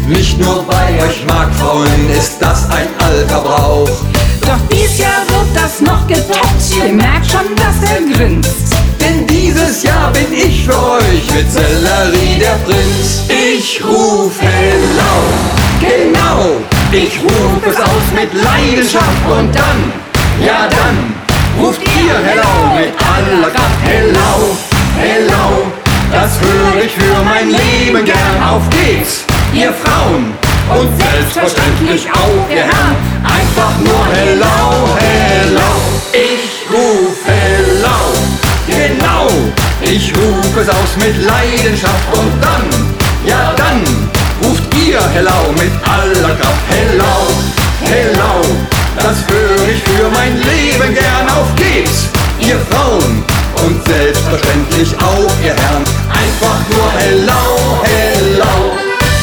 Nicht nur bei euch Marktfrauen ist das ein alter Brauch. Doch dies Jahr wird das noch getoppt. Ihr merkt schon, dass er grinst. Denn dieses Jahr bin ich für euch mit Sellerie der Prinz. Ich ruf hello, genau, ich ruf es aus mit Leidenschaft. Und dann, ja dann, ruft ihr hello mit aller Kraft. Hello, hello, das höre ich für mein Leben gern. Auf geht's, ihr Frauen, und selbstverständlich auch ihr Herren. Einfach nur hello, hello, ich ruf hello, genau, ich ruf es aus mit Leidenschaft. Und dann, ja dann, ruft ihr hello mit aller Kraft. Hello, hello, das höre ich für mein Leben gern. Auf geht's, ihr Frauen, und selbstverständlich auch ihr Herren. Einfach nur hello, hello.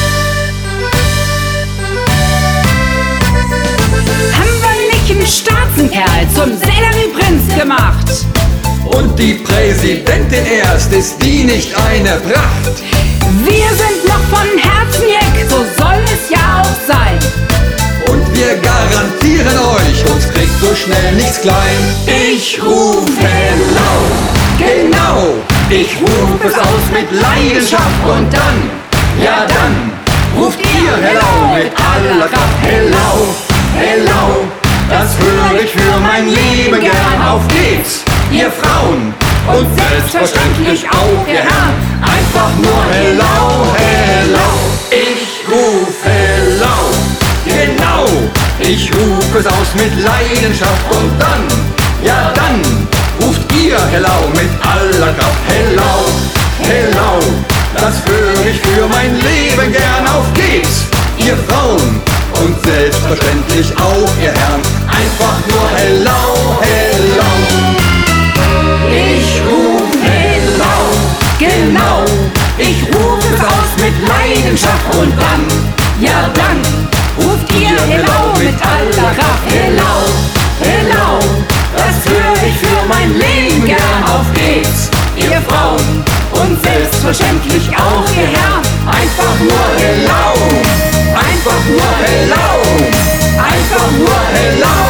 Haben wir nicht einen Staatskerl zum Sellerieprinz gemacht? Und die Präsidentin erst, ist die nicht eine Pracht? Wir sind noch von Herzen Jeck, so soll es ja auch sein. Und wir garantieren euch, uns kriegt so schnell nichts klein. Ich ruf hello, genau, ich ruf es aus mit Leidenschaft. Und dann, ja dann, ruft ihr hello mit aller Kraft. Hello, hello, das höre ich für mein Leben gern. Auf geht's, ihr Frauen, und selbstverständlich auch ihr Herren. Einfach nur hello, hello, ich ruf hello, genau, ich ruf es aus mit Leidenschaft. Und dann, ja dann, ruft ihr hello mit aller Kraft. Hello, hello, das höre ich für mein Leben gern. Auf geht's, ihr Frauen, und selbstverständlich auch ihr Herren. Einfach nur hello, hello, ich ruf hello, genau, ich ruf es aus mit Leidenschaft. Und dann, ja dann, ruft ihr hello mit aller Kraft. Hello, hello, das höre ich für mein Leben gern. Auf geht's, ihr Frauen, und selbstverständlich auch ihr Herren. Einfach nur hello, einfach nur hello, einfach nur hello.